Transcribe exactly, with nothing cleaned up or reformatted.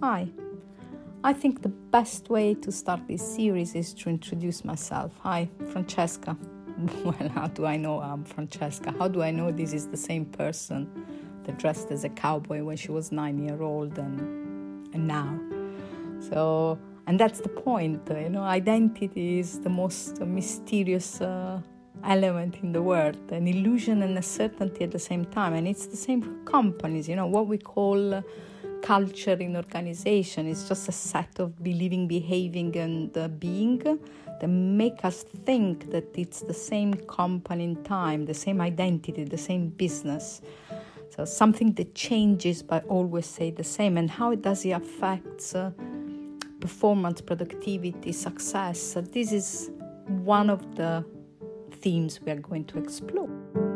Hi. I think the best way to start this series is to introduce myself. Hi, Francesca. Well, how do I know I'm Francesca? How do I know this is the same person that dressed as a cowboy when she was nine years old and and now? So, and that's the point, you know, identity is the most mysterious uh, element in the world, an illusion and a certainty at the same time. And it's the same for companies, you know, what we call uh, culture in organization is just a set of believing, behaving, and uh, being that make us think that it's the same company in time, the same identity, the same business. So something that changes but always stay the same. And how does it affect uh, performance, productivity, success? So this is one of the themes we are going to explore.